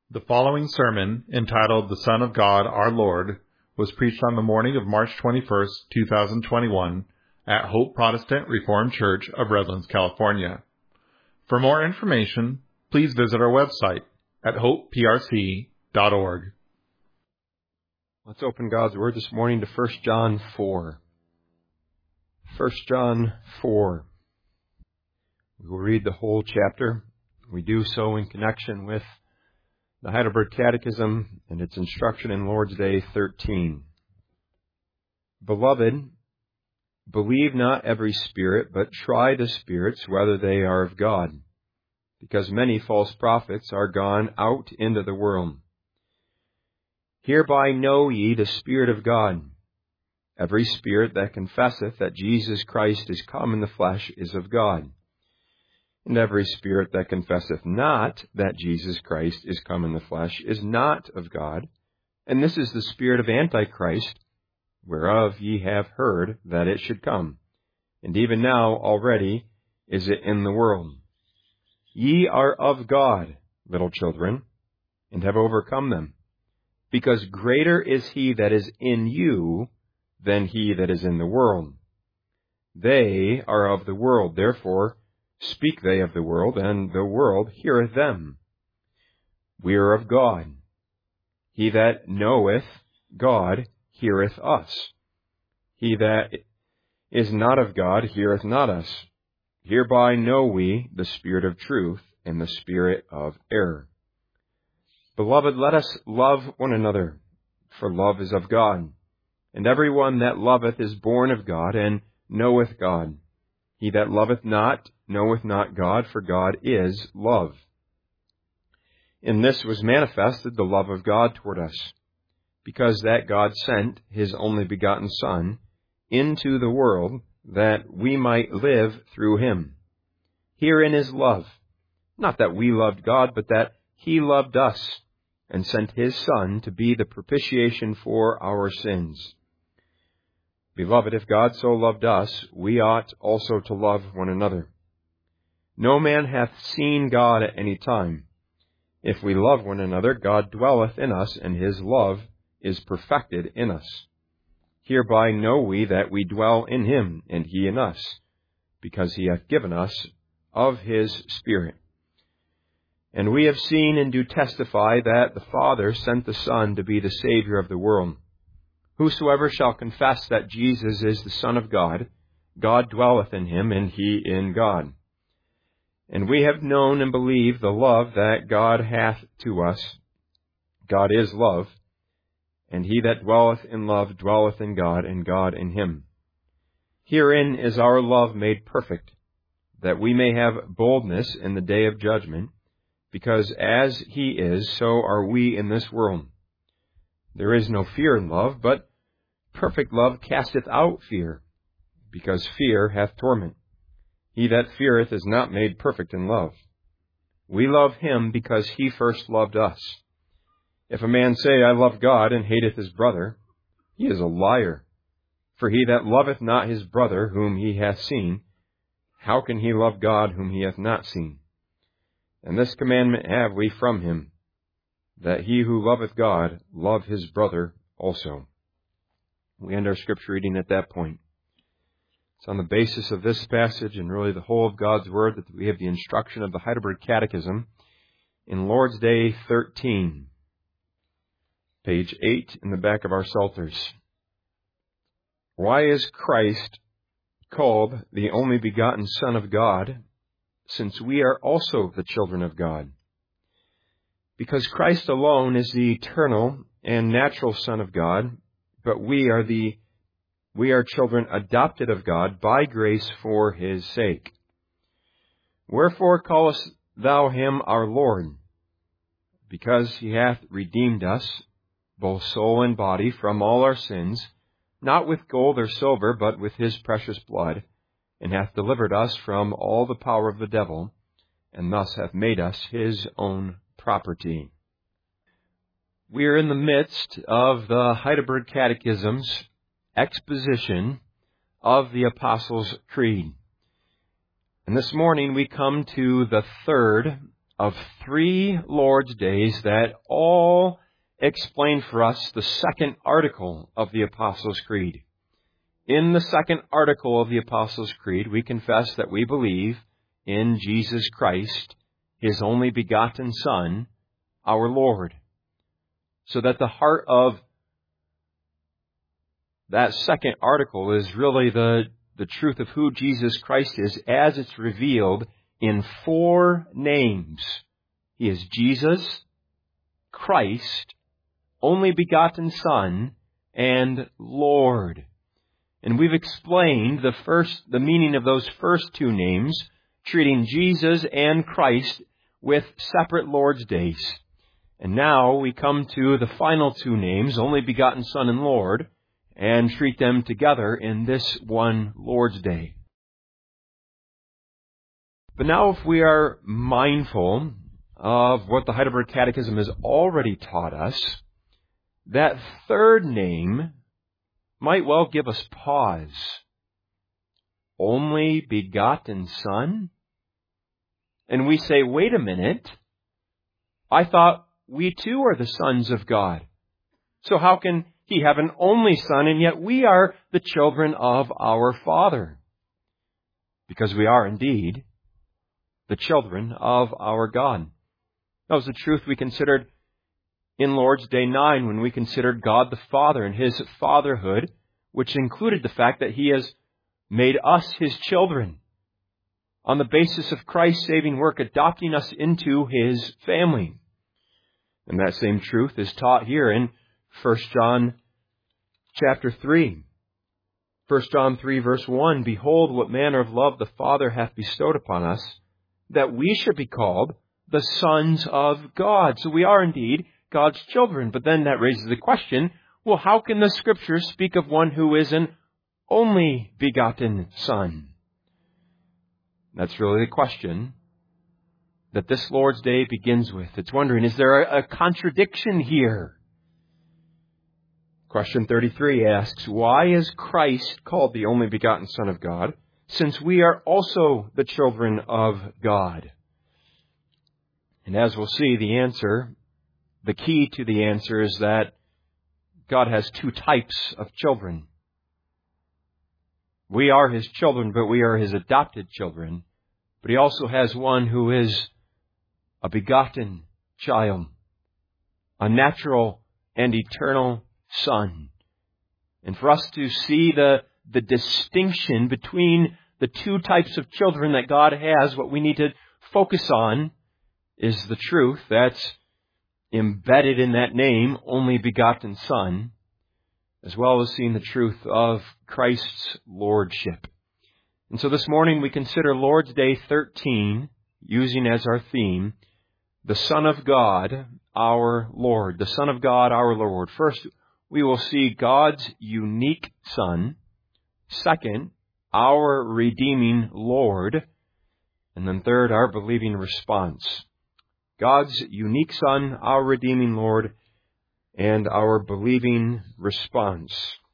The following sermon, entitled The Son of God, Our Lord, was preached on the morning of March 21st, 2021, at Hope Protestant Reformed Church of Redlands, California. For more information, please visit our website at hopeprc.org. Let's open God's Word this morning to 1 John 4. 1 John 4. We will read the whole chapter. We do so in connection with the Heidelberg Catechism and its instruction in Lord's Day 13. Beloved, believe not every spirit, but try the spirits whether they are of God, because many false prophets are gone out into the world. Hereby know ye the Spirit of God. Every spirit that confesseth that Jesus Christ is come in the flesh is of God. And every spirit that confesseth not that Jesus Christ is come in the flesh is not of God. And this is the spirit of Antichrist, whereof ye have heard that it should come. And even now already is it in the world. Ye are of God, little children, and have overcome them, because greater is he that is in you than he that is in the world. They are of the world, therefore speak they of the world, and the world heareth them. We are of God. He that knoweth God heareth us. He that is not of God heareth not us. Hereby know we the spirit of truth and the spirit of error. Beloved, let us love one another, for love is of God. And every one that loveth is born of God, and knoweth God. He that loveth not knoweth not God, for God is love. In this was manifested the love of God toward us, because that God sent his only begotten Son into the world, that we might live through him. Herein is love, not that we loved God, but that he loved us, and sent his Son to be the propitiation for our sins. Beloved, if God so loved us, we ought also to love one another. No man hath seen God at any time. If we love one another, God dwelleth in us, and his love is perfected in us. Hereby know we that we dwell in him, and he in us, because he hath given us of his Spirit. And we have seen and do testify that the Father sent the Son to be the Savior of the world. Whosoever shall confess that Jesus is the Son of God, God dwelleth in him, and he in God. And we have known and believed the love that God hath to us. God is love, and he that dwelleth in love dwelleth in God, and God in him. Herein is our love made perfect, that we may have boldness in the day of judgment, because as he is, so are we in this world. There is no fear in love, but perfect love casteth out fear, because fear hath torment. He that feareth is not made perfect in love. We love him because he first loved us. If a man say, I love God, and hateth his brother, he is a liar. For he that loveth not his brother whom he hath seen, how can he love God whom he hath not seen? And this commandment have we from him, that he who loveth God love his brother also. We end our scripture reading at that point. It's on the basis of this passage and really the whole of God's Word that we have the instruction of the Heidelberg Catechism in Lord's Day 13, page 8 in the back of our Psalters. Why is Christ called the only begotten Son of God, since we are also the children of God? Because Christ alone is the eternal and natural Son of God, but we are children adopted of God by grace for his sake. Wherefore callest thou him our Lord? Because he hath redeemed us, both soul and body, from all our sins, not with gold or silver, but with his precious blood, and hath delivered us from all the power of the devil, and thus hath made us his own property. We are in the midst of the Heidelberg Catechism's exposition of the Apostles' Creed. And this morning we come to the third of 3 Lord's Days that all explain for us the second article of the Apostles' Creed. In the second article of the Apostles' Creed, we confess that we believe in Jesus Christ, His only begotten Son, our Lord. So that the heart of that second article is really the truth of who Jesus Christ is as it's revealed in 4 names. He is Jesus, Christ, only begotten Son, and Lord. And we've explained the meaning of those first 2 names, treating Jesus and Christ with separate Lord's Days. And now we come to the final 2 names, only begotten Son and Lord, and treat them together in this one Lord's Day. But now if we are mindful of what the Heidelberg Catechism has already taught us, that third name might well give us pause. Only begotten Son? And we say, wait a minute, I thought we too are the sons of God. So how can He have an only Son, and yet we are the children of our Father? Because we are indeed the children of our God. That was the truth we considered in Lord's Day 9 when we considered God the Father and His fatherhood, which included the fact that He has made us His children on the basis of Christ's saving work, adopting us into His family. And that same truth is taught here in 1 John chapter 3. 1 John 3 verse 1, Behold, what manner of love the Father hath bestowed upon us, that we should be called the sons of God. So we are indeed God's children. But then that raises the question, well, how can the Scriptures speak of one who is an only begotten Son? That's really the question that this Lord's Day begins with. It's wondering, is there a contradiction here? Question 33 asks, why is Christ called the only begotten Son of God, since we are also the children of God? And as we'll see, the key to the answer is that God has 2 types of children. We are His children, but we are His adopted children. But He also has one who is a begotten child, a natural and eternal Son. And for us to see the distinction between the 2 types of children that God has, what we need to focus on is the truth that's embedded in that name, only begotten Son, as well as seeing the truth of Christ's lordship. And so this morning we consider Lord's Day 13, using as our theme, the Son of God, our Lord. The Son of God, our Lord. First, we will see God's unique Son. Second, our redeeming Lord. And then third, our believing response. God's unique Son, our redeeming Lord, and our believing response.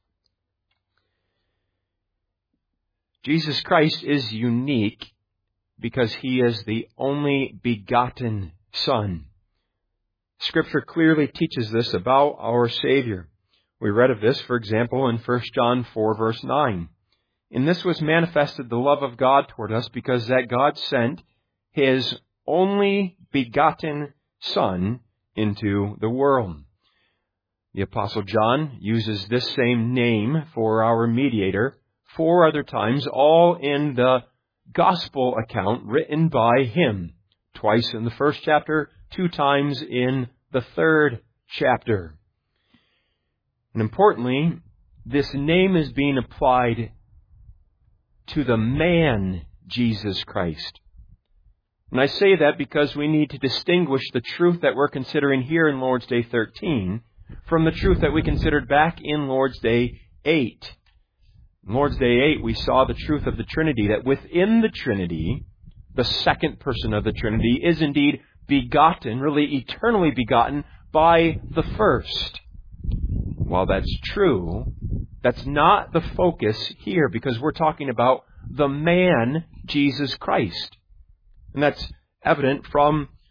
Jesus Christ is unique because He is the only begotten Son. Scripture clearly teaches this about our Savior. We read of this, for example, in 1 John 4, verse 9. In this was manifested the love of God toward us, because that God sent His only begotten Son into the world. The Apostle John uses this same name for our mediator 4 other times, all in the gospel account written by him. Twice in the first chapter, 2 times in the 3rd chapter. And importantly, this name is being applied to the man, Jesus Christ. And I say that because we need to distinguish the truth that we're considering here in Lord's Day 13 from the truth that we considered back in Lord's Day 8. In Lord's Day 8, we saw the truth of the Trinity, that within the Trinity, the second person of the Trinity is indeed begotten, really eternally begotten, by the first. While that's true, that's not the focus here, because we're talking about the man, Jesus Christ. And that's evident from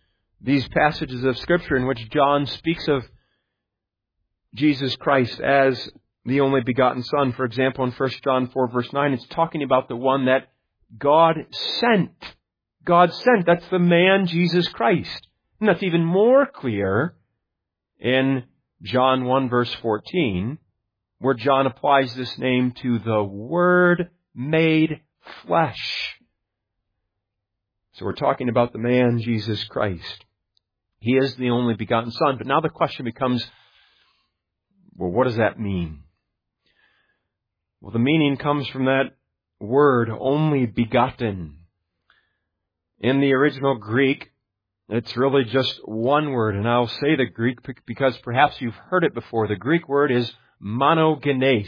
these passages of Scripture in which John speaks of Jesus Christ as the only begotten Son. For example, in 1 John 4, verse 9, it's talking about the one that God sent. God sent. That's the man, Jesus Christ. And that's even more clear in John 1, verse 14, where John applies this name to the Word made flesh. So we're talking about the man, Jesus Christ. He is the only begotten Son. But now the question becomes, well, what does that mean? Well, the meaning comes from that word, only begotten. In the original Greek, it's really just one word, and I'll say the Greek because perhaps you've heard it before. The Greek word is monogenes.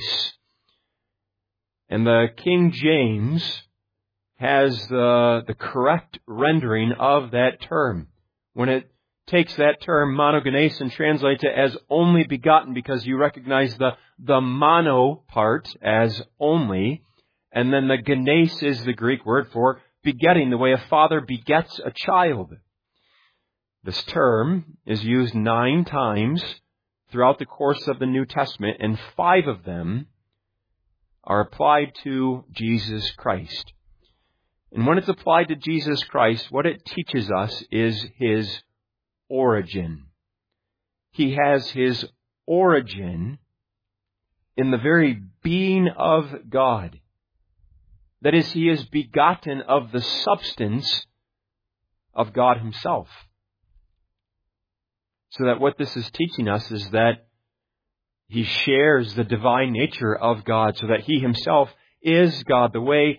And the King James has the correct rendering of that term. When it takes that term, monogenes, and translates it as only begotten, because you recognize the mono part as only, and then the genes is the Greek word for begetting, the way a father begets a child. This term is used 9 times throughout the course of the New Testament, and 5 of them are applied to Jesus Christ. And when it's applied to Jesus Christ, what it teaches us is His origin. He has His origin in the very being of God. That is, He is begotten of the substance of God Himself. So that what this is teaching us is that He shares the divine nature of God, so that He Himself is God, the way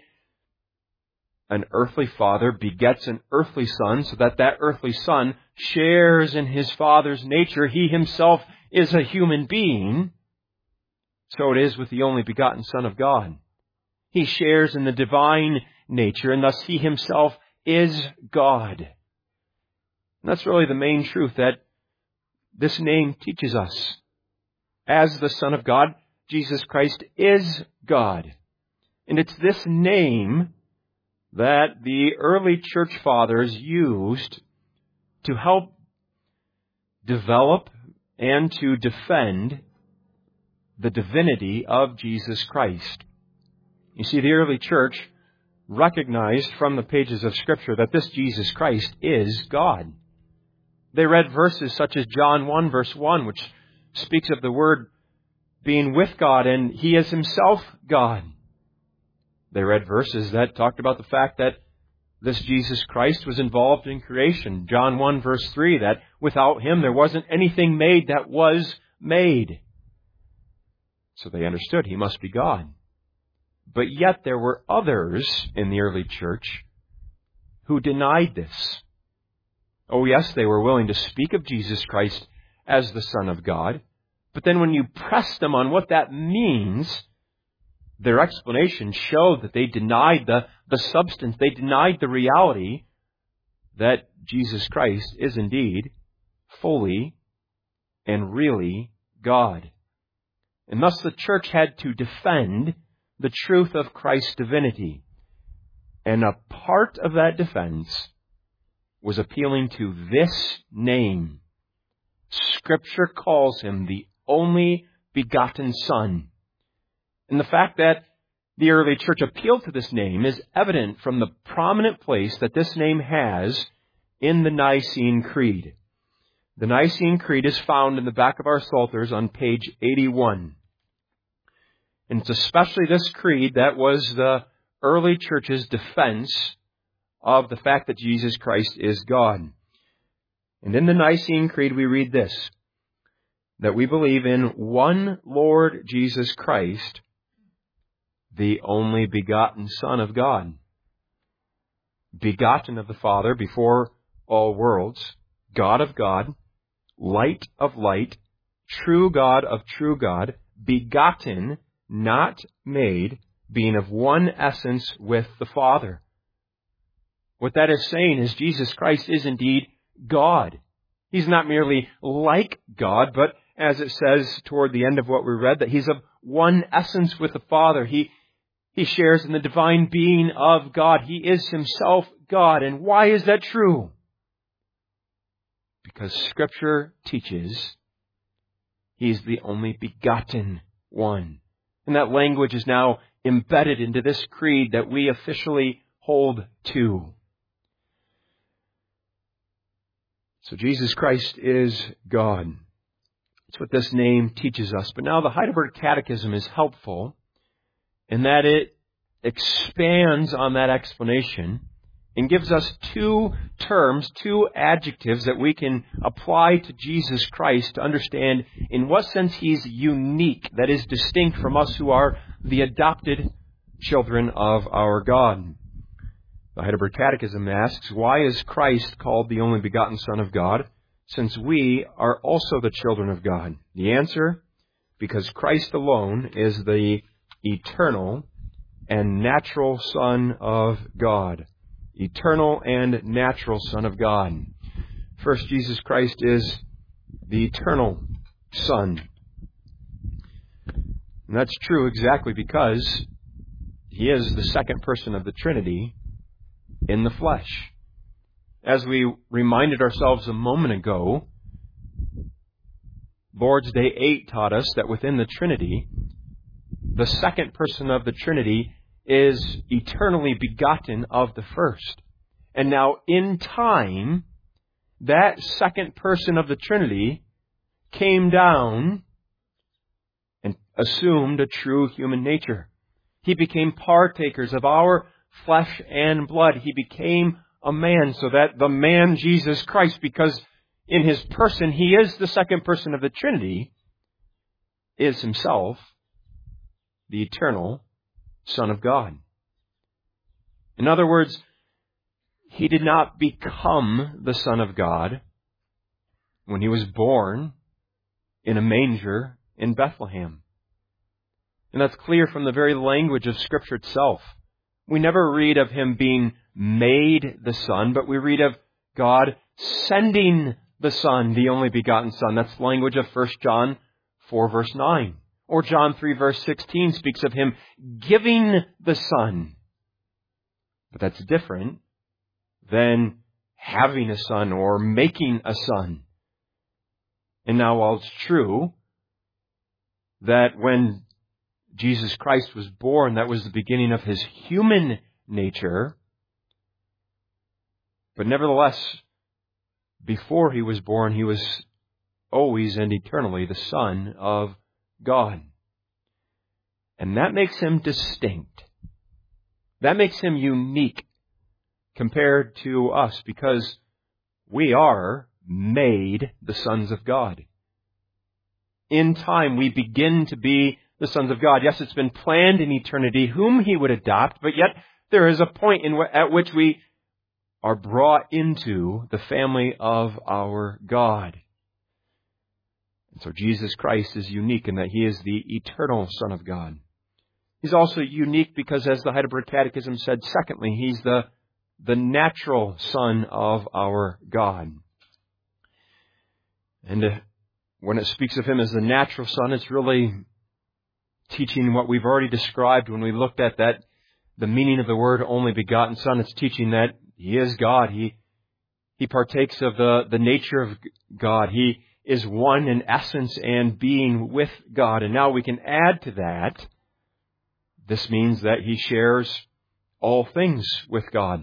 an earthly father begets an earthly son, so that that earthly son shares in his father's nature. He himself is a human being. So it is with the only begotten Son of God. He shares in the divine nature, and thus He himself is God. And that's really the main truth that this name teaches us. As the Son of God, Jesus Christ is God. And it's this name that the early church fathers used to help develop and to defend the divinity of Jesus Christ. You see, the early church recognized from the pages of Scripture that this Jesus Christ is God. They read verses such as John 1, verse 1, which speaks of the Word being with God, and He is Himself God. They read verses that talked about the fact that this Jesus Christ was involved in creation. John 1, verse 3, that without Him there wasn't anything made that was made. So they understood He must be God. But yet there were others in the early church who denied this. Oh yes, they were willing to speak of Jesus Christ as the Son of God. But then when you pressed them on what that means, their explanation showed that they denied the substance. They denied the reality that Jesus Christ is indeed fully and really God. And thus the church had to defend the truth of Christ's divinity. And a part of that defense was appealing to this name. Scripture calls Him the only begotten Son. And the fact that the early church appealed to this name is evident from the prominent place that this name has in the Nicene Creed. The Nicene Creed is found in the back of our Psalters on page 81. And it's especially this creed that was the early church's defense of the fact that Jesus Christ is God. And in the Nicene Creed we read this, that we believe in one Lord Jesus Christ, the only begotten Son of God, begotten of the Father before all worlds, God of God, light of light, true God of true God, begotten, not made, being of one essence with the Father. What that is saying is Jesus Christ is indeed God. He's not merely like God, but as it says toward the end of what we read, that He's of one essence with the Father. He shares in the divine being of God. He is Himself God. And why is that true? Because Scripture teaches He's the only begotten one. And that language is now embedded into this creed that we officially hold to. So Jesus Christ is God. That's what this name teaches us. But now the Heidelberg Catechism is helpful in that it expands on that explanation and gives us two terms, two adjectives that we can apply to Jesus Christ to understand in what sense He's unique, that is distinct from us who are the adopted children of our God. The Heidelberg Catechism asks, why is Christ called the only begotten Son of God, since we are also the children of God? The answer, because Christ alone is the eternal and natural Son of God. Eternal and natural Son of God. First, Jesus Christ is the eternal Son. And that's true exactly because He is the second person of the Trinity in the flesh. As we reminded ourselves a moment ago, Lord's Day 8 taught us that within the Trinity, the second person of the Trinity is eternally begotten of the first. And now in time, that second person of the Trinity came down and assumed a true human nature. He became partakers of our flesh and blood. He became a man, so that the man Jesus Christ, because in His person He is the second person of the Trinity, is Himself the eternal Son of God. In other words, He did not become the Son of God when He was born in a manger in Bethlehem. And that's clear from the very language of Scripture itself. We never read of Him being made the Son, but we read of God sending the Son, the only begotten Son. That's the language of 1 John 4 verse 9. Or John 3 verse 16 speaks of Him giving the Son. But that's different than having a son or making a son. And now while it's true that when Jesus Christ was born, that was the beginning of His human nature, but nevertheless, before He was born, He was always and eternally the Son of God. And that makes Him distinct. That makes Him unique compared to us, because we are made the sons of God. In time, we begin to be the sons of God. Yes, it's been planned in eternity whom He would adopt, but yet there is a point at which we are brought into the family of our God. And so Jesus Christ is unique in that He is the eternal Son of God. He's also unique because, as the Heidelberg Catechism said, secondly, He's the natural Son of our God. And when it speaks of Him as the natural Son, it's really teaching what we've already described when we looked at that, the meaning of the word only begotten Son. It's teaching that He is God. He partakes of the nature of God. He is one in essence and being with God. And now we can add to that, this means that He shares all things with God.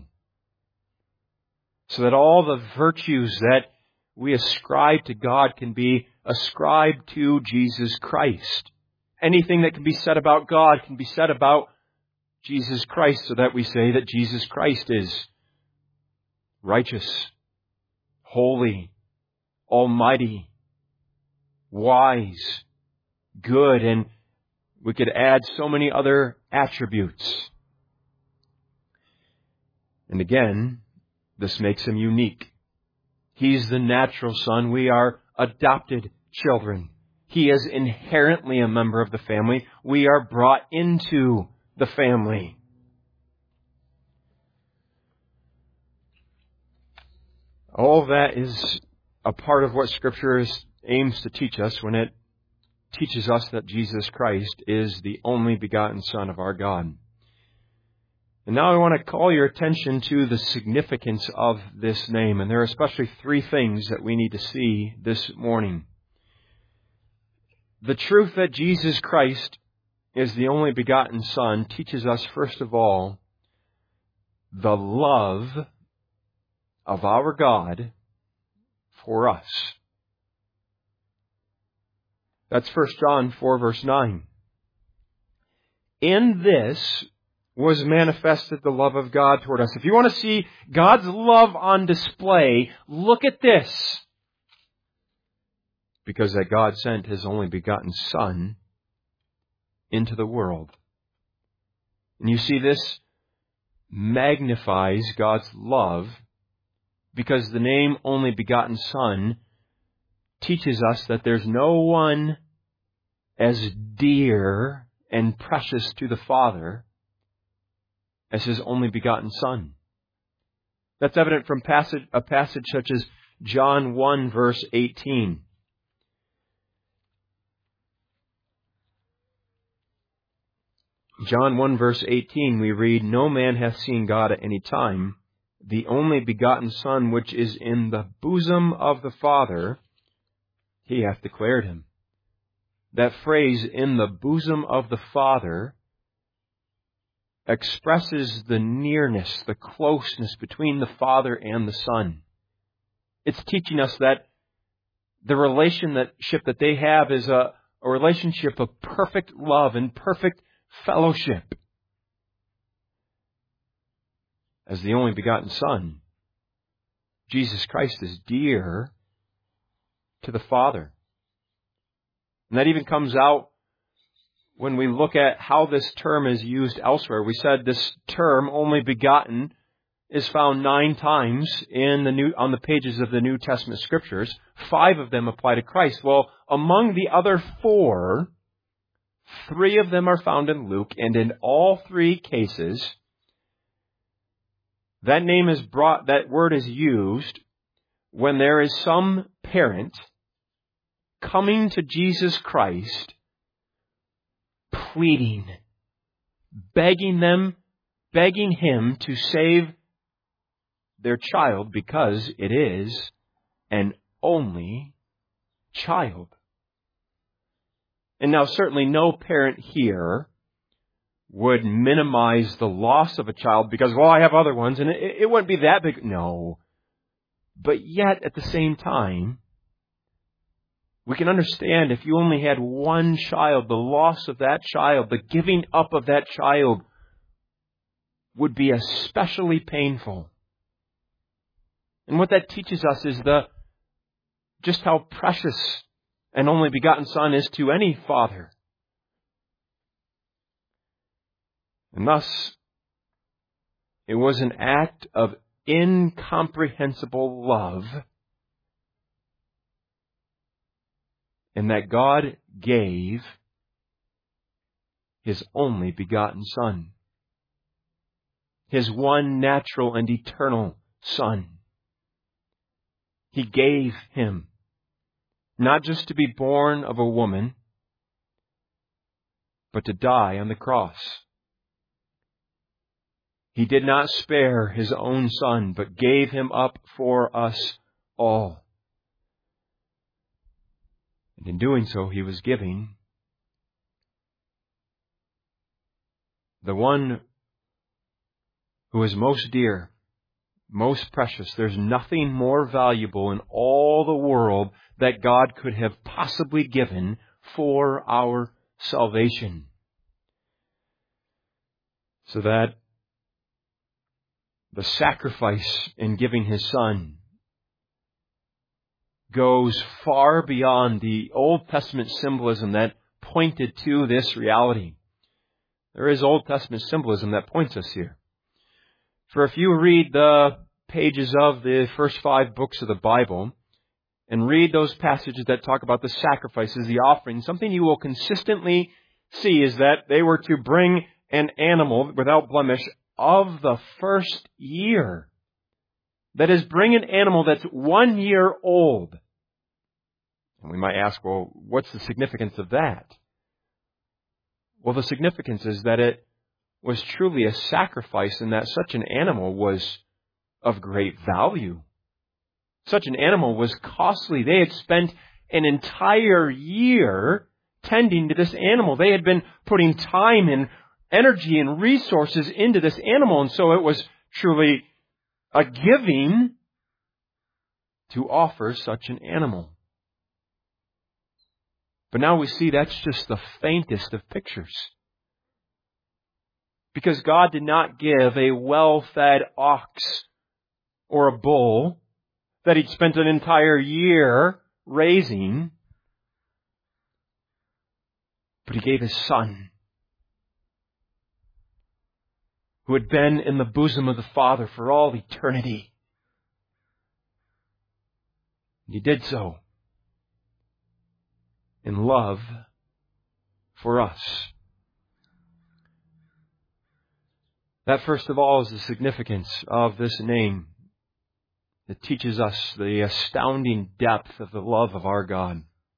So that all the virtues that we ascribe to God can be ascribed to Jesus Christ. Anything that can be said about God can be said about Jesus Christ, so that we say that Jesus Christ is righteous, holy, almighty, wise, good, and we could add so many other attributes. And again, this makes Him unique. He's the natural Son. We are adopted children. He is inherently a member of the family. We are brought into the family. All that is a part of what Scripture aims to teach us when it teaches us that Jesus Christ is the only begotten Son of our God. And now I want to call your attention to the significance of this name. And there are especially three things that we need to see this morning. The truth that Jesus Christ is the only begotten Son teaches us, first of all, the love of our God for us. That's 1 John 4, verse 9. In this was manifested the love of God toward us. If you want to see God's love on display, look at this. Because that God sent His only begotten Son into the world. And you see, this magnifies God's love, because the name only begotten Son teaches us that there's no one as dear and precious to the Father as His only begotten Son. That's evident from a passage such as John 1, verse 18. John 1, verse 18, we read, "No man hath seen God at any time. The only begotten Son, which is in the bosom of the Father, He hath declared Him." That phrase, "in the bosom of the Father," expresses the nearness, the closeness between the Father and the Son. It's teaching us that the relationship that they have is a relationship of perfect love and perfect fellowship. As the only begotten Son, Jesus Christ is dear to the Father. And that even comes out when we look at how this term is used elsewhere. We said this term, only begotten, is found 9 times on the pages of the New Testament Scriptures. 5 of them apply to Christ. Well, among the other 4, 3 of them are found in Luke, and in all 3 cases, that word is used when there is some parent coming to Jesus Christ, pleading, begging Him to save their child because it is an only child. And now certainly no parent here would minimize the loss of a child because, well, I have other ones and it wouldn't be that big. No. But yet at the same time, we can understand if you only had one child, the loss of that child, the giving up of that child would be especially painful. And what that teaches us is just how precious an only begotten Son is to any father. And thus, it was an act of incomprehensible love in that God gave His only begotten Son, His one natural and eternal Son. He gave Him not just to be born of a woman, but to die on the cross. He did not spare His own Son, but gave Him up for us all. And in doing so, He was giving the one who is most dear, most precious. There's nothing more valuable in all the world that God could have possibly given for our salvation. So that the sacrifice in giving His Son goes far beyond the Old Testament symbolism that pointed to this reality. There is Old Testament symbolism that points us here. For if you read the pages of the first 5 books of the Bible and read those passages that talk about the sacrifices, the offerings, something you will consistently see is that they were to bring an animal without blemish of the first year. That is, bring an animal that's 1 year old. And we might ask, well, what's the significance of that? Well, the significance is that it was truly a sacrifice, and that such an animal was of great value. Such an animal was costly. They had spent an entire year tending to this animal. They had been putting time and energy and resources into this animal, and so it was truly a giving to offer such an animal. But now we see that's just the faintest of pictures. Because God did not give a well-fed ox or a bull that He'd spent an entire year raising, but He gave His Son, who had been in the bosom of the Father for all eternity. He did so in love for us. That, first of all, is the significance of this name. It teaches us the astounding depth of the love of our God.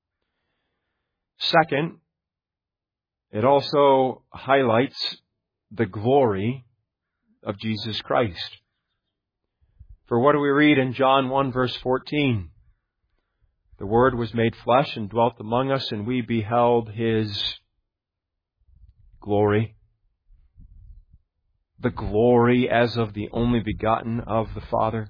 Second, it also highlights the glory of Jesus Christ. For what do we read in John 1 verse 14? The Word was made flesh and dwelt among us, and we beheld His glory. The glory as of the only begotten of the Father.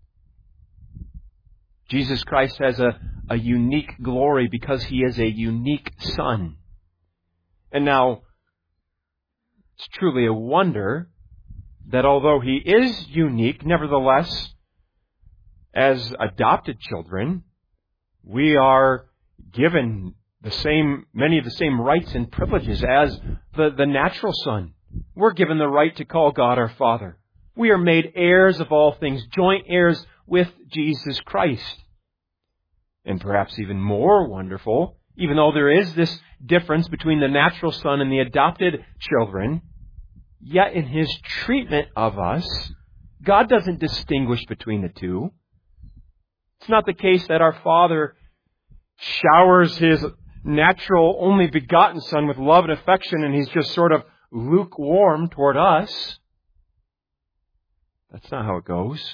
Jesus Christ has a unique glory because He is a unique Son. And now, it's truly a wonder that although He is unique, nevertheless, as adopted children, we are given many of the same rights and privileges as the natural son. We're given the right to call God our Father. We are made heirs of all things, joint heirs with Jesus Christ. And perhaps even more wonderful, even though there is this difference between the natural son and the adopted children, yet in His treatment of us, God doesn't distinguish between the two. It's not the case that our Father showers His natural, only begotten Son with love and affection, and He's just sort of lukewarm toward us. That's not how it goes.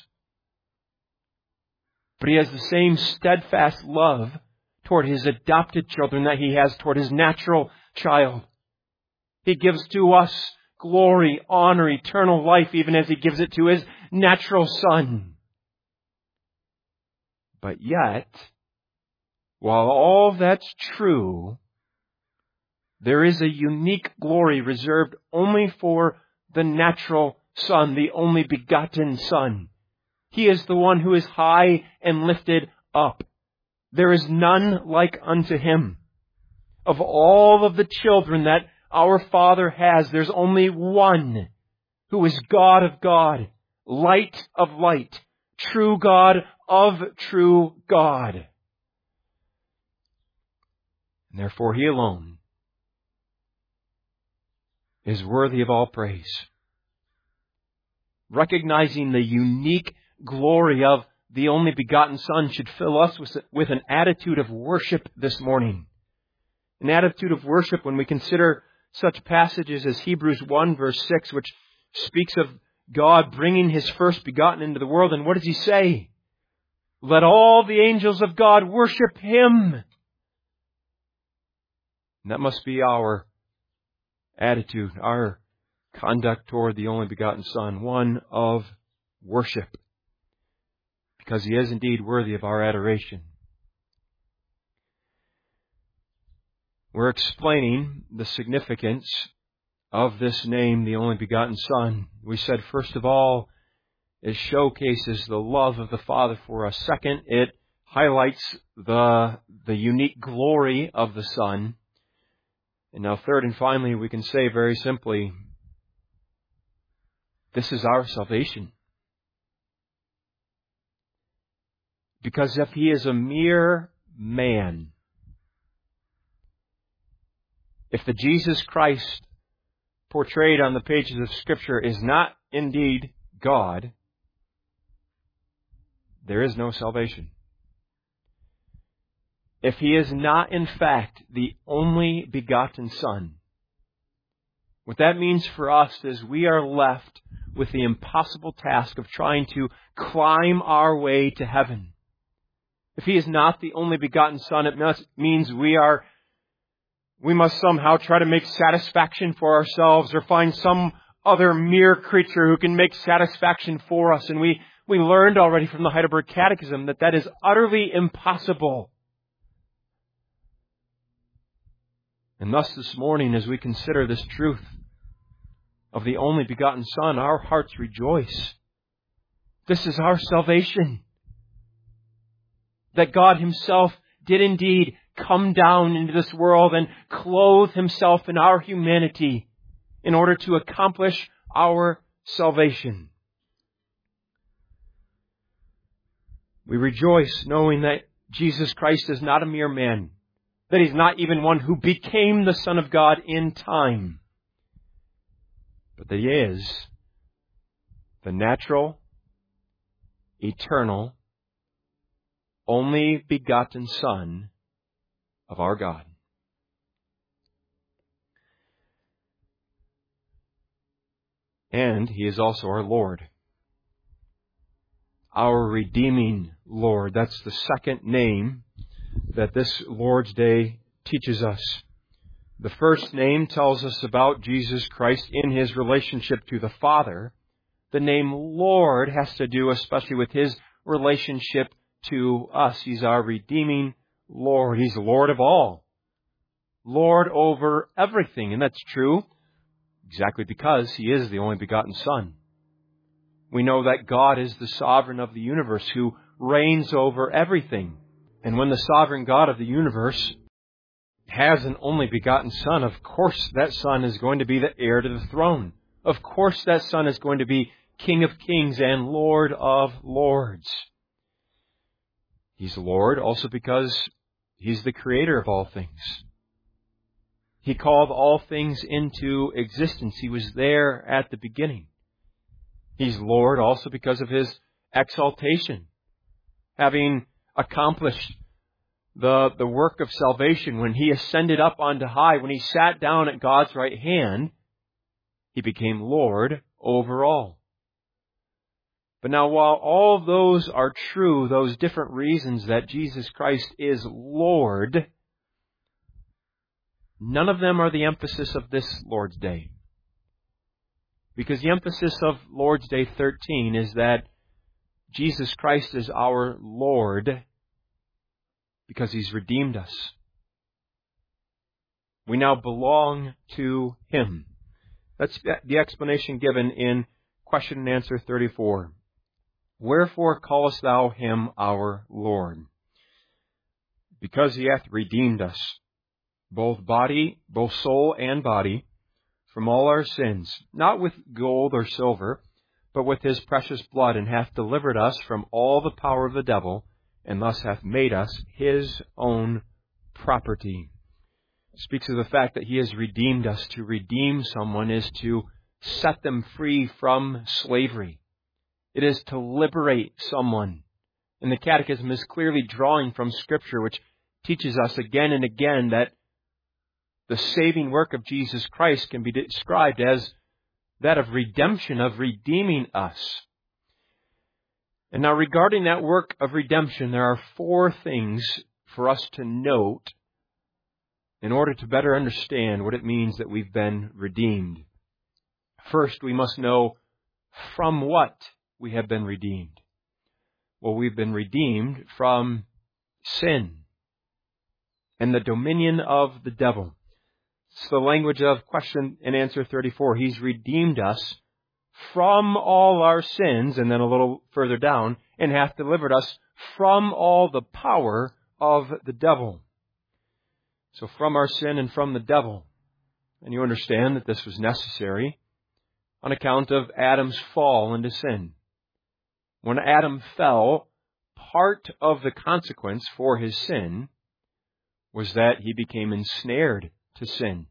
But He has the same steadfast love toward His adopted children that He has toward His natural child. He gives to us glory, honor, eternal life, even as He gives it to His natural Son. But yet, while all that's true, there is a unique glory reserved only for the natural Son, the only begotten Son. He is the one who is high and lifted up. There is none like unto Him. Of all of the children that our Father has, there's only one who is God of God, light of light, true God of true God. And therefore He alone is worthy of all praise. Recognizing the unique glory of the only begotten Son should fill us with an attitude of worship this morning. An attitude of worship when we consider such passages as Hebrews 1 verse 6, which speaks of God bringing His first begotten into the world. And what does He say? Let all the angels of God worship Him. And that must be our attitude, our conduct toward the only begotten Son, one of worship, because He is indeed worthy of our adoration. We're explaining the significance of this name, the only begotten Son. We said, first of all, it showcases the love of the Father for us. Second, it highlights the unique glory of the Son. And now third and finally, we can say very simply, this is our salvation. Because if He is a mere man, if the Jesus Christ portrayed on the pages of Scripture is not indeed God, there is no salvation. If He is not in fact the only begotten Son, What that means for us is we are left with the impossible task of trying to climb our way to heaven. If He is not the only begotten Son, it means we must somehow try to make satisfaction for ourselves or find some other mere creature who can make satisfaction for us. And we learned already from the Heidelberg Catechism that is utterly impossible. And thus this morning, as we consider this truth of the only begotten Son, our hearts rejoice. This is our salvation. That God Himself did indeed come down into this world and clothe Himself in our humanity in order to accomplish our salvation. We rejoice knowing that Jesus Christ is not a mere man, that He's not even one who became the Son of God in time, but that He is the natural, eternal, only begotten Son of our God. And He is also our Lord. Our redeeming Lord. That's the second name that this Lord's Day teaches us. The first name tells us about Jesus Christ in His relationship to the Father. The name Lord has to do especially with His relationship to us. He's our redeeming Lord. He's Lord of all. Lord over everything. And that's true exactly because He is the only begotten Son. We know that God is the sovereign of the universe who reigns over everything. And when the sovereign God of the universe has an only begotten Son, of course that Son is going to be the heir to the throne. Of course that Son is going to be King of kings and Lord of lords. He's Lord also because He's the creator of all things. He called all things into existence. He was there at the beginning. He's Lord also because of His exaltation, having accomplished the work of salvation when He ascended up onto high, when He sat down at God's right hand. He became Lord over all. But now, while all of those are true, those different reasons that Jesus Christ is Lord, none of them are the emphasis of this Lord's Day. Because the emphasis of Lord's Day 13 is that Jesus Christ is our Lord because He's redeemed us. We now belong to Him. That's the explanation given in question and answer 34. Wherefore callest thou Him our Lord? Because He hath redeemed us, both soul and body, from all our sins, not with gold or silver, but with His precious blood, and hath delivered us from all the power of the devil, and thus hath made us His own property. It speaks of the fact that He has redeemed us. To redeem someone is to set them free from slavery. It is to liberate someone. And the Catechism is clearly drawing from Scripture, which teaches us again and again that the saving work of Jesus Christ can be described as that of redemption, of redeeming us. And now regarding that work of redemption, there are 4 things for us to note in order to better understand what it means that we've been redeemed. First, we must know from what we have been redeemed. Well, we've been redeemed from sin and the dominion of the devil. It's the language of question and answer 34. He's redeemed us from all our sins, and then a little further down, and hath delivered us from all the power of the devil. So from our sin and from the devil. And you understand that this was necessary on account of Adam's fall into sin. When Adam fell, part of the consequence for his sin was that he became ensnared to sin.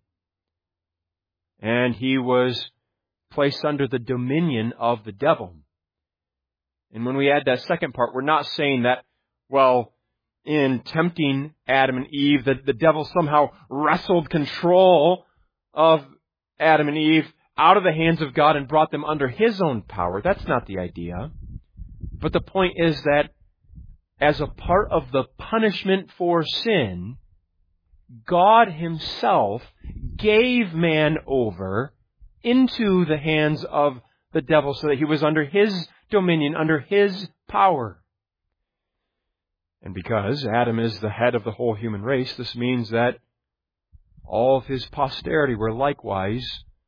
And he was placed under the dominion of the devil. And when we add that second part, we're not saying that, well, in tempting Adam and Eve, that the devil somehow wrestled control of Adam and Eve out of the hands of God and brought them under His own power. That's not the idea. But the point is that as a part of the punishment for sin, God Himself gave man over into the hands of the devil so that he was under his dominion, under his power. And because Adam is the head of the whole human race, this means that all of his posterity were likewise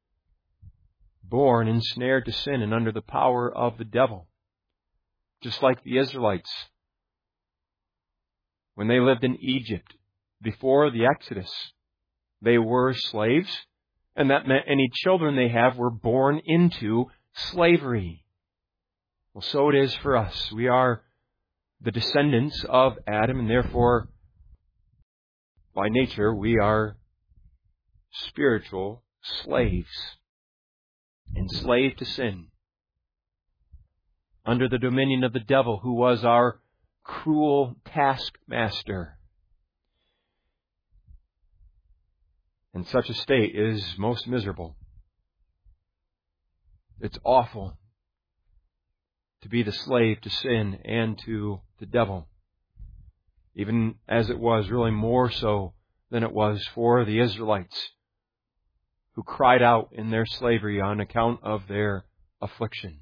born ensnared to sin and under the power of the devil. Just like the Israelites, when they lived in Egypt before the Exodus, they were slaves, and that meant any children they have were born into slavery. Well, so it is for us. We are the descendants of Adam, and therefore, by nature, we are spiritual slaves, enslaved to sin, under the dominion of the devil, who was our cruel taskmaster. And such a state is most miserable. It's awful to be the slave to sin and to the devil, even as it was really more so than it was for the Israelites, who cried out in their slavery on account of their affliction.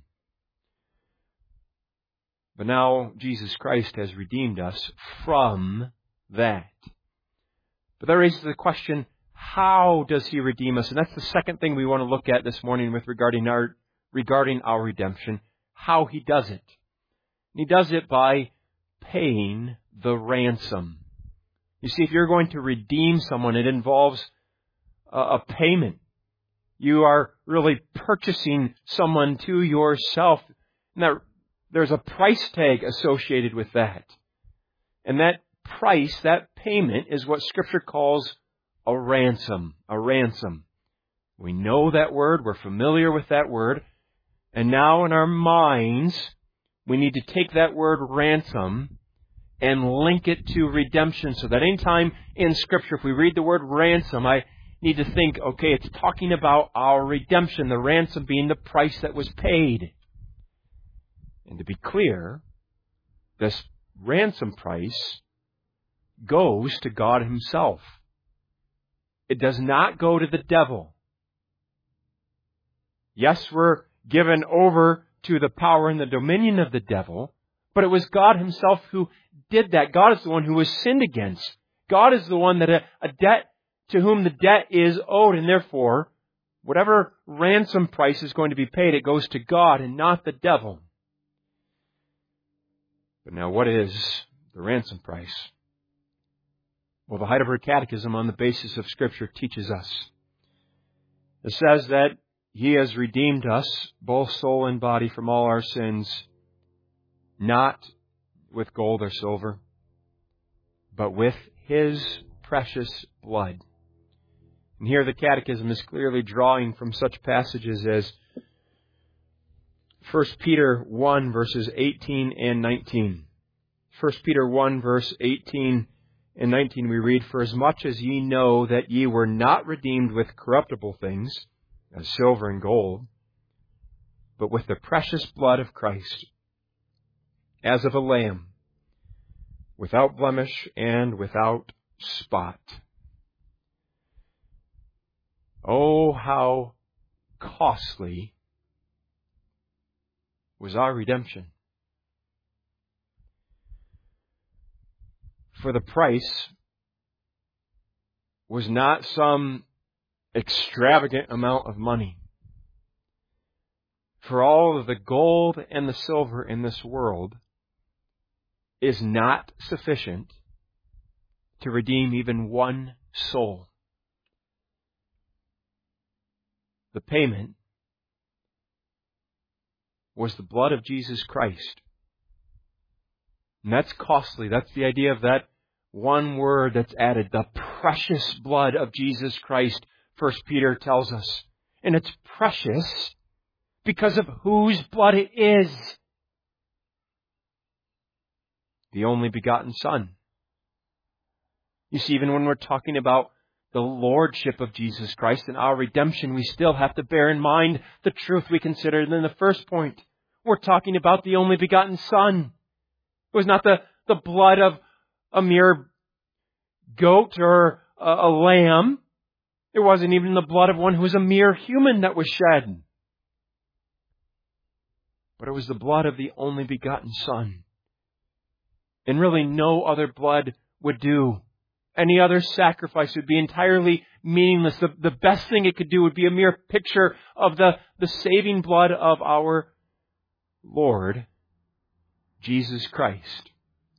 But now Jesus Christ has redeemed us from that. But that raises the question, how does He redeem us? And that's the second thing we want to look at this morning with regarding our redemption, how He does it. And He does it by paying the ransom. You see, if you're going to redeem someone, it involves a payment. You are really purchasing someone to yourself. And there's a price tag associated with that. And that price, that payment, is what Scripture calls a ransom. A ransom. We know that word. We're familiar with that word. And now in our minds, we need to take that word ransom and link it to redemption. So that anytime in Scripture, if we read the word ransom, I need to think, okay, it's talking about our redemption, the ransom being the price that was paid. And to be clear, this ransom price goes to God Himself. It does not go to the devil. Yes, we're given over to the power and the dominion of the devil, but it was God Himself who did that. God is the one who was sinned against. God is the one that a debt to whom the debt is owed, and therefore, whatever ransom price is going to be paid, it goes to God and not the devil. But now, what is the ransom price? Well, the Heidelberg Catechism, on the basis of Scripture, teaches us. It says that He has redeemed us, both soul and body, from all our sins, not with gold or silver, but with His precious blood. And here the Catechism is clearly drawing from such passages as 1 Peter 1, verses 18 and 19. 1 Peter 1, verse 18 and 19, we read, "For as much as ye know that ye were not redeemed with corruptible things, as silver and gold, but with the precious blood of Christ, as of a lamb, without blemish and without spot." Oh, how costly was our redemption. For the price was not some extravagant amount of money. For all of the gold and the silver in this world is not sufficient to redeem even one soul. The payment was the blood of Jesus Christ. And that's costly. That's the idea of that one word that's added, the precious blood of Jesus Christ, 1 Peter tells us. And it's precious because of whose blood it is. The only begotten Son. You see, even when we're talking about the lordship of Jesus Christ and our redemption, we still have to bear in mind the truth we considered in the first point. We're talking about the only begotten Son. It was not the blood of a mere goat or a lamb. It wasn't even the blood of one who was a mere human that was shed. But it was the blood of the only begotten Son. And really no other blood would do. Any other sacrifice would be entirely meaningless. The best thing it could do would be a mere picture of the saving blood of our Lord Jesus Christ.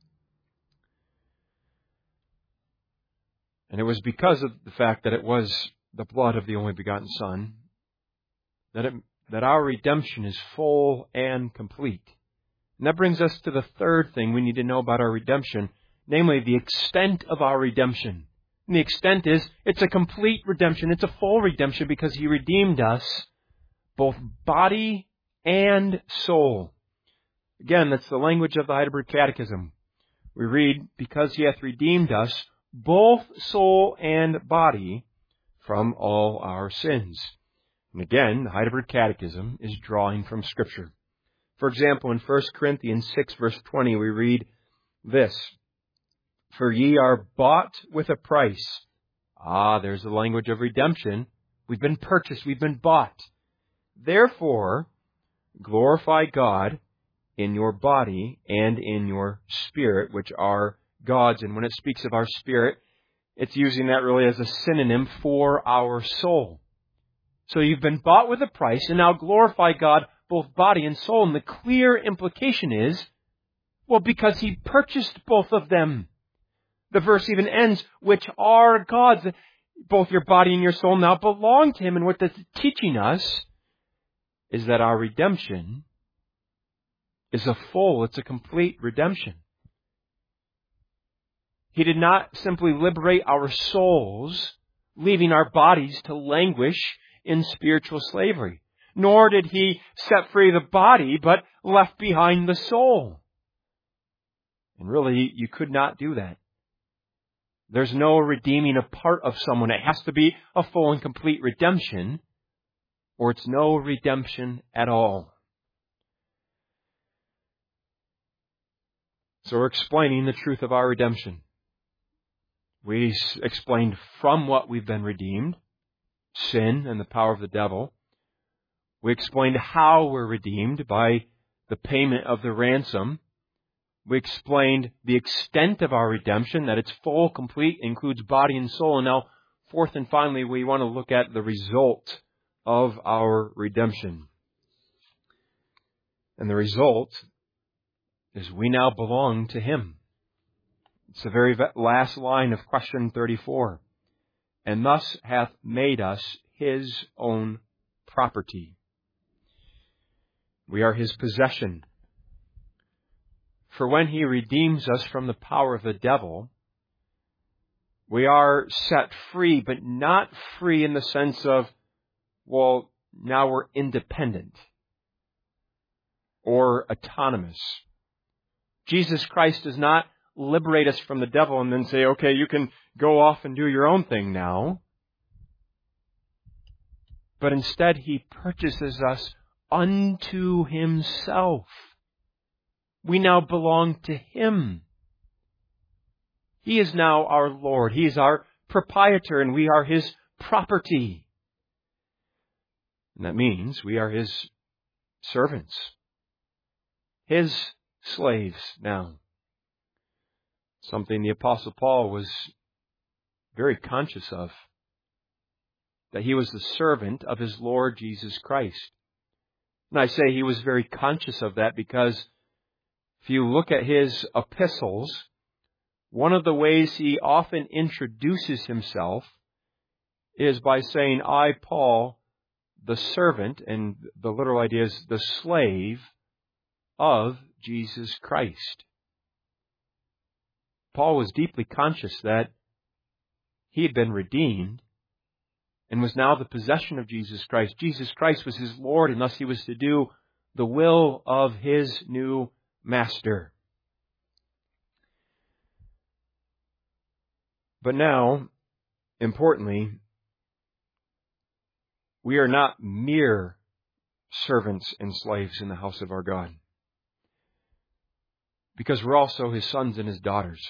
And it was because of the fact that it was the blood of the only begotten Son that our redemption is full and complete. And that brings us to the third thing we need to know about our redemption, namely the extent of our redemption. And the extent is, it's a complete redemption. It's a full redemption because He redeemed us, both body and soul. Again, that's the language of the Heidelberg Catechism. We read, because He hath redeemed us, both soul and body, from all our sins. And again, the Heidelberg Catechism is drawing from Scripture. For example, in 1 Corinthians 6, verse 20, we read this, for ye are bought with a price. There's the language of redemption. We've been purchased, we've been bought. Therefore, glorify God in your body and in your spirit, which are God's. And when it speaks of our spirit, it's using that really as a synonym for our soul. So you've been bought with a price, and now glorify God, both body and soul. And the clear implication is, well, because He purchased both of them. The verse even ends, which are God's. Both your body and your soul now belong to Him. And what that's teaching us is that our redemption is it's a complete redemption. He did not simply liberate our souls, leaving our bodies to languish in spiritual slavery. Nor did He set free the body, but left behind the soul. And really, you could not do that. There's no redeeming a part of someone. It has to be a full and complete redemption, or it's no redemption at all. So we're explaining the truth of our redemption. We explained from what we've been redeemed, sin and the power of the devil. We explained how we're redeemed by the payment of the ransom. We explained the extent of our redemption, that it's full, complete, includes body and soul. And now, fourth and finally, we want to look at the result of our redemption. And the result is we now belong to Him. It's the very last line of question 34. And thus hath made us His own property. We are His possession. For when He redeems us from the power of the devil, we are set free, but not free in the sense of, well, now we're independent or autonomous. Jesus Christ does not liberate us from the devil and then say, okay, you can go off and do your own thing now. But instead, He purchases us unto Himself. We now belong to Him. He is now our Lord. He is our proprietor, and we are His property. And that means we are His servants, His slaves now. Something the Apostle Paul was very conscious of, that he was the servant of his Lord Jesus Christ. And I say he was very conscious of that because if you look at his epistles, one of the ways he often introduces himself is by saying, I, Paul, the servant, and the literal idea is the slave of Jesus Christ. Paul was deeply conscious that he had been redeemed and was now the possession of Jesus Christ. Jesus Christ was his Lord, and thus he was to do the will of his new master. But now, importantly, we are not mere servants and slaves in the house of our God, because we're also His sons and His daughters.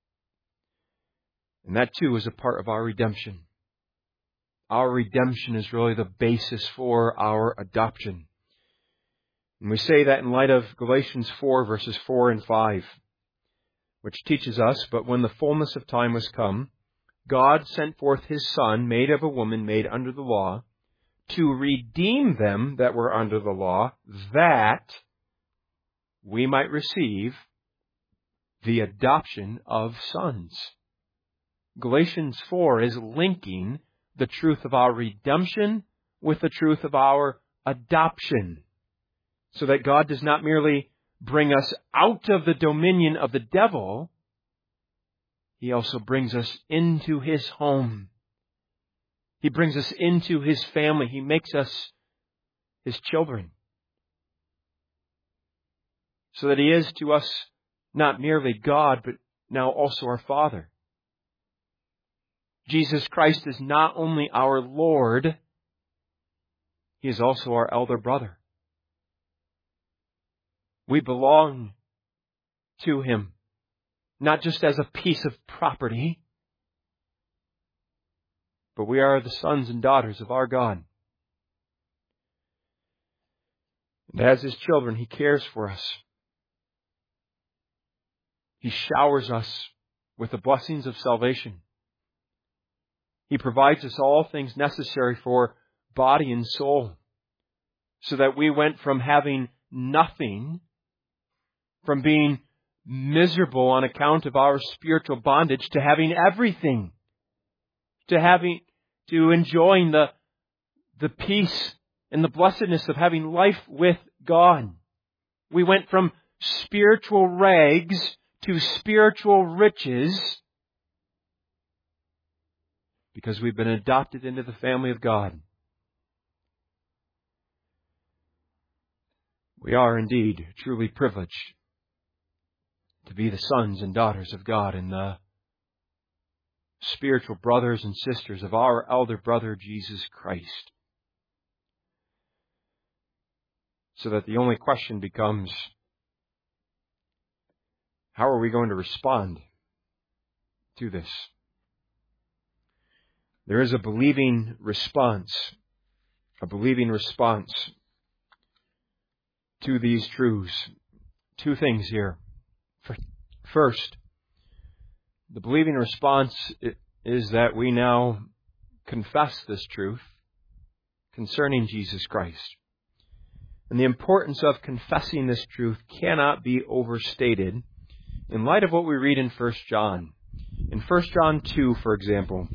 And that too is a part of our redemption. Our redemption is really the basis for our adoption. And we say that in light of Galatians 4 verses 4 and 5, which teaches us, but when the fullness of time was come, God sent forth His Son, made of a woman, made under the law, to redeem them that were under the law, that we might receive the adoption of sons. Galatians 4 is linking the truth of our redemption with the truth of our adoption, so that God does not merely bring us out of the dominion of the devil, He also brings us into His home. He brings us into His family. He makes us His children, so that He is to us not merely God, but now also our Father. Jesus Christ is not only our Lord, He is also our elder brother. We belong to Him, not just as a piece of property, but we are the sons and daughters of our God. And as His children, He cares for us. He showers us with the blessings of salvation. He provides us all things necessary for body and soul, so that we went from having nothing, from being miserable on account of our spiritual bondage, to having everything, to enjoying the peace and the blessedness of having life with God. We went from spiritual rags to spiritual riches, because we've been adopted into the family of God. We are indeed truly privileged to be the sons and daughters of God and the spiritual brothers and sisters of our elder brother, Jesus Christ. So that the only question becomes, how are we going to respond to this? There is a believing response to these truths. Two things here. First, the believing response is that we now confess this truth concerning Jesus Christ. And the importance of confessing this truth cannot be overstated in light of what we read in 1 John. In 1 John 2, for example,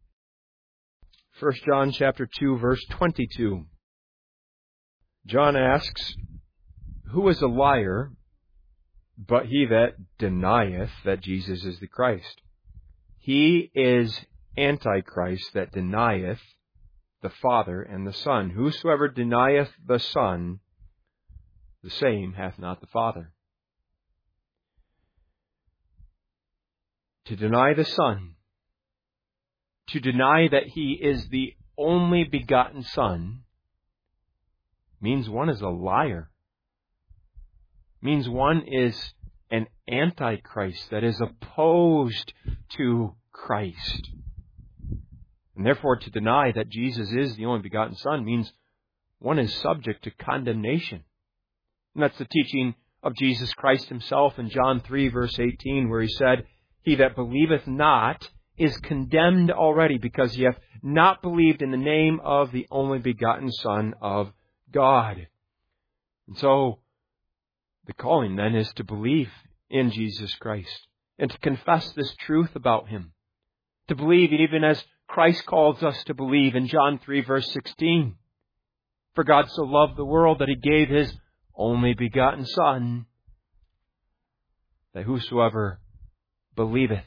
1 John chapter 2, verse 22. John asks, "Who is a liar but he that denieth that Jesus is the Christ? He is Antichrist that denieth the Father and the Son. Whosoever denieth the Son, the same hath not the Father." To deny the Son, to deny that He is the only begotten Son, means one is a liar. Means one is an antichrist that is opposed to Christ. And therefore, to deny that Jesus is the only begotten Son means one is subject to condemnation. And that's the teaching of Jesus Christ Himself in John 3, verse 18, where He said, "He that believeth not is condemned already, because he hath not believed in the name of the only begotten Son of God." And so, the calling then is to believe in Jesus Christ and to confess this truth about Him. To believe even as Christ calls us to believe in John 3, verse 16. "For God so loved the world that He gave His only begotten Son, that whosoever believeth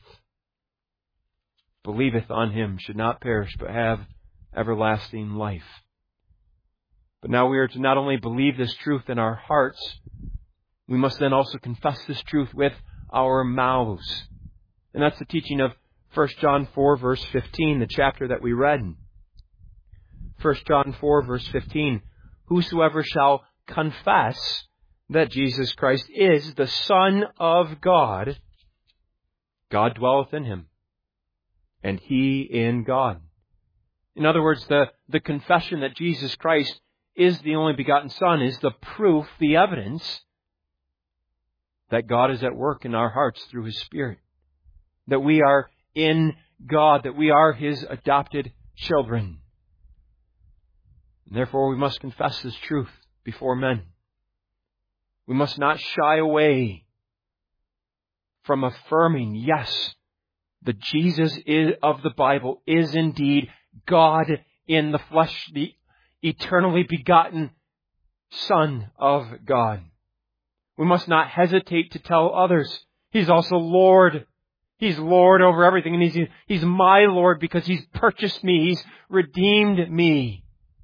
on Him should not perish but have everlasting life." But now we are to not only believe this truth in our hearts, we must then also confess this truth with our mouths. And that's the teaching of 1 John 4, verse 15, the chapter that we read. 1 John 4, verse 15, whosoever shall confess that Jesus Christ is the Son of God, God dwelleth in him, and he in God. In other words, the confession that Jesus Christ is the only begotten Son is the proof, the evidence that God is at work in our hearts through His Spirit. That we are in God, that we are His adopted children. And therefore, we must confess this truth before men. We must not shy away from affirming, yes, the Jesus of the Bible is indeed God in the flesh, the eternally begotten Son of God. We must not hesitate to tell others He's also Lord. He's Lord over everything, and He's my Lord because He's purchased me. He's redeemed me.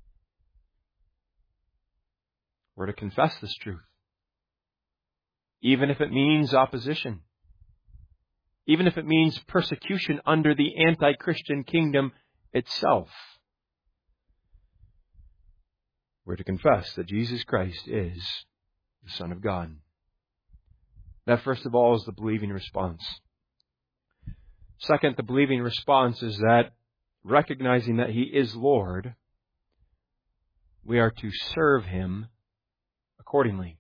We're to confess this truth, even if it means opposition, even if it means persecution under the anti-Christian kingdom itself. We're to confess that Jesus Christ is the Son of God. That, first of all, is the believing response. Second, the believing response is that, recognizing that He is Lord, we are to serve Him accordingly.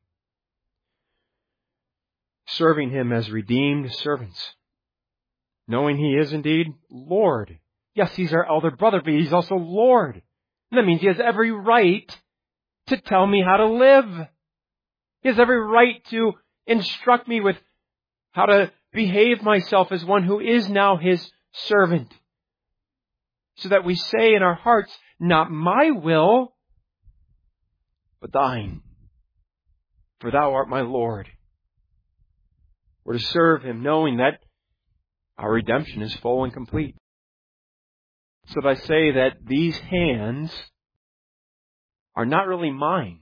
Serving Him as redeemed servants. Knowing He is indeed Lord. Yes, He's our elder brother, but He's also Lord. And that means He has every right to tell me how to live. He has every right to instruct me with how to behave myself as one who is now His servant. So that we say in our hearts, not my will, but thine. For thou art my Lord. We're to serve Him knowing that our redemption is full and complete. So that I say that these hands are not really mine.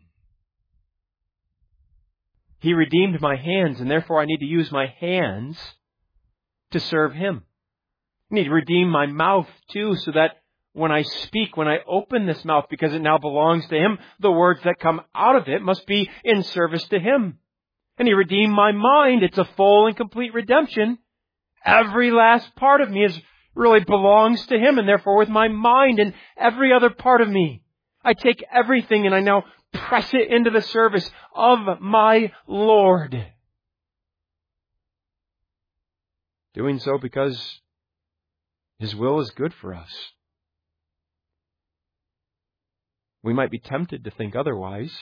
He redeemed my hands, and therefore I need to use my hands to serve Him. I need to redeem my mouth too, so that when I speak, when I open this mouth, because it now belongs to Him, the words that come out of it must be in service to Him. And He redeemed my mind. It's a full and complete redemption. Every last part of me really belongs to Him, and therefore with my mind and every other part of me, I take everything and I now press it into the service of my Lord. Doing so because His will is good for us. We might be tempted to think otherwise.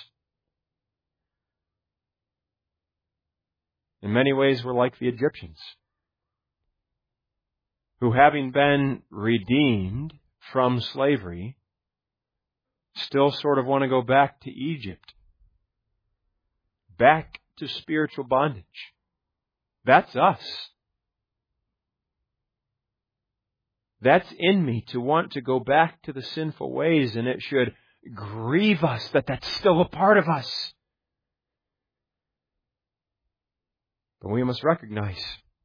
In many ways, we're like the Egyptians, who, having been redeemed from slavery, still sort of want to go back to Egypt, back to spiritual bondage. That's us. That's in me, to want to go back to the sinful ways, and it should grieve us that that's still a part of us. But we must recognize,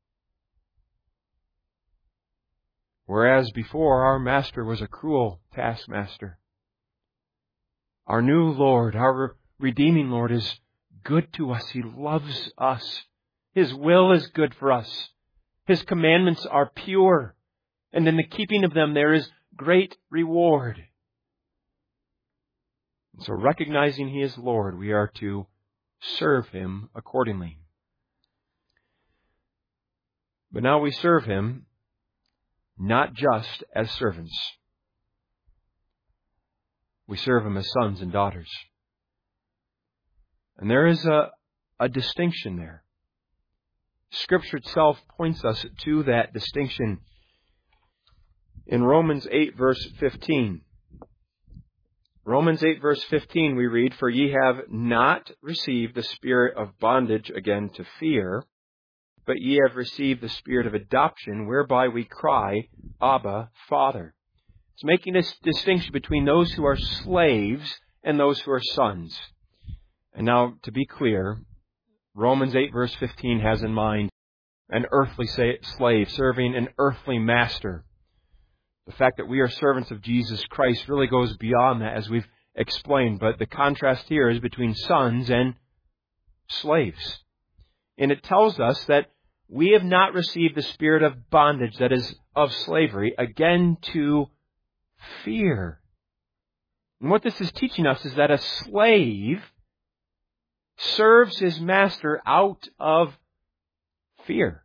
whereas before our master was a cruel taskmaster, our new Lord, our redeeming Lord, is good to us. He loves us. His will is good for us. His commandments are pure, and in the keeping of them there is great reward. And so, recognizing He is Lord, we are to serve Him accordingly. But now we serve Him not just as servants. We serve Him as sons and daughters. And there is a distinction there. Scripture itself points us to that distinction in Romans 8, verse 15. Romans 8, verse 15, we read, "For ye have not received the spirit of bondage again to fear, but ye have received the spirit of adoption, whereby we cry, Abba, Father." It's making this distinction between those who are slaves and those who are sons. And now, to be clear, Romans 8, verse 15 has in mind an earthly slave serving an earthly master. The fact that we are servants of Jesus Christ really goes beyond that, as we've explained, but the contrast here is between sons and slaves. And it tells us that we have not received the spirit of bondage, that is, of slavery, again to fear. And what this is teaching us is that a slave serves his master out of fear.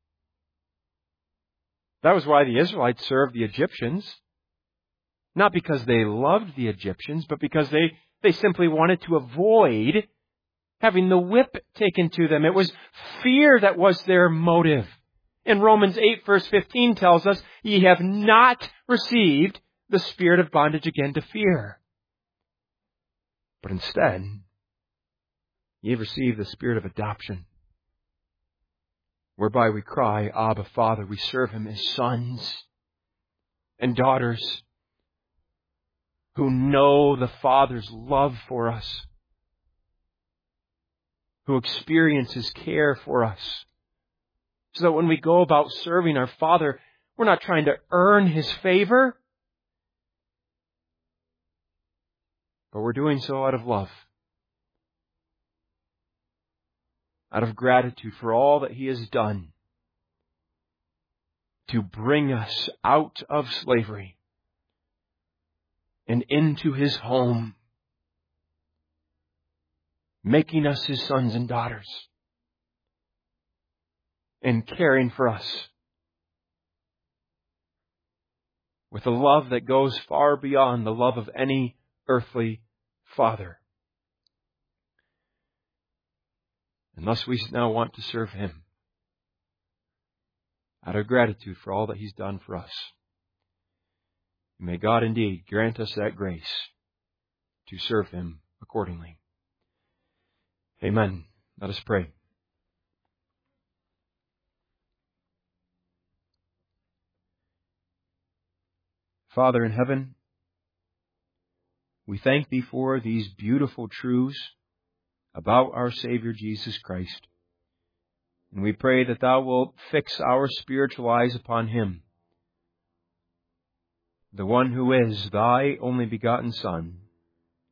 That was why the Israelites served the Egyptians. Not because they loved the Egyptians, but because they simply wanted to avoid having the whip taken to them. It was fear that was their motive. And Romans 8 verse 15 tells us, ye have not received the spirit of bondage again to fear. But instead, ye have received the spirit of adoption, whereby we cry, Abba, Father. We serve Him as sons and daughters who know the Father's love for us, who experience His care for us. So that when we go about serving our Father, we're not trying to earn His favor, but we're doing so out of love, out of gratitude for all that He has done to bring us out of slavery and into His home, making us His sons and daughters, and caring for us with a love that goes far beyond the love of any earthly father. And thus we now want to serve Him out of gratitude for all that He's done for us. May God indeed grant us that grace to serve Him accordingly. Amen. Let us pray. Father in heaven, we thank Thee for these beautiful truths about our Savior Jesus Christ. And we pray that Thou wilt fix our spiritual eyes upon Him, the one who is Thy only begotten Son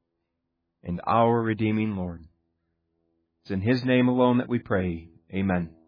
and our redeeming Lord. It's in His name alone that we pray. Amen.